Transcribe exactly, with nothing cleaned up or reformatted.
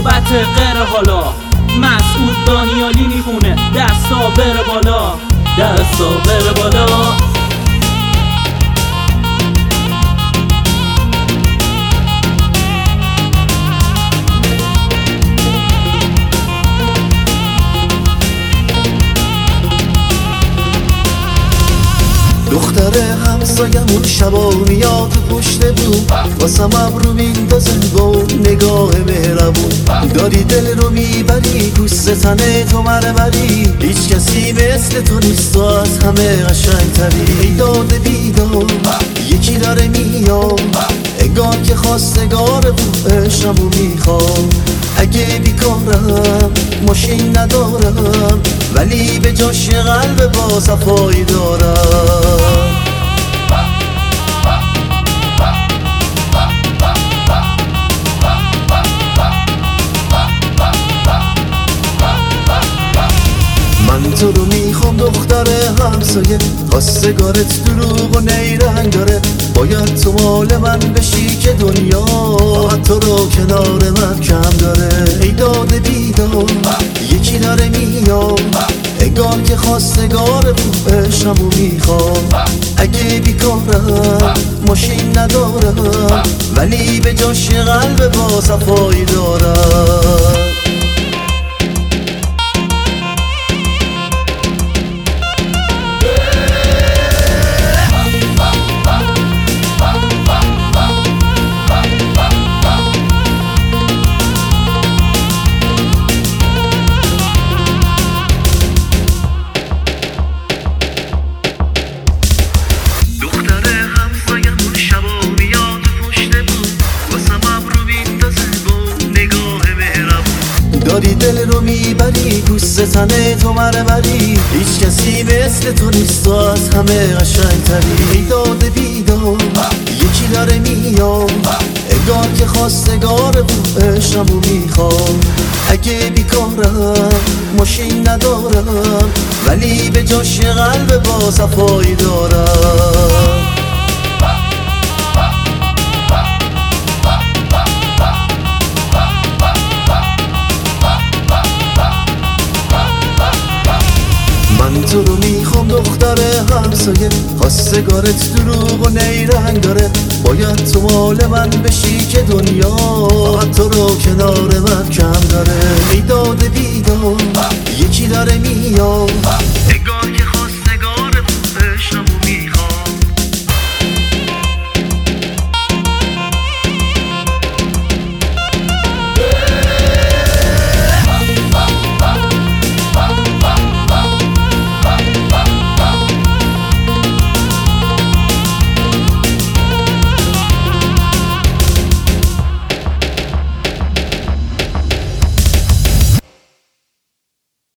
نوبت غیر حالا مسعود دانیالی میخونه دستا بره بالا، دستا بره بالا. دختر همسایمون شبا میاد پشت بوم واسم ابرو میندازه با نگاه مهربون. داری دل رو میبری پوست تنه تو مرمری، هیچ کسی مثل تو نیست و از همه قشنگتری. داد بیدار یکی داره میاد انگار که خواستگار عشقمو میخوام. اگه بیکارم ماشین ندارم ولی به جاش قلب با صفایی دارم. من تو رو میخوام دختر همسایه، خواستگارت دروغ و نیرنگ داره. باید تو مال من بشی که دنیا تو رو کنار من کم داره. ای داد بیدار یکی داره میاد انگار که خواستگار عشقمو میخوام. اگه بیکارم ماشین ندارم ولی به جاش قلب با صفایی دارم. داری دل رو میبری پوست تنه تو مرمری، هیچ کسی مثل تو نیست و از همه قشنگتری. داد بیدار یکی داره میاد انگار که خواستگار عشقمو میخوام. اگه بیکارم ماشین ندارم ولی به جاش قلب با صفایی دارم. من تو رو میخوام دختر همسایه، خواستگارت دروغ و نیرنگ داره. باید تو مال من بشی که دنیا تو رو کنار من کم داره. ای داد بیدار یکی داره میاد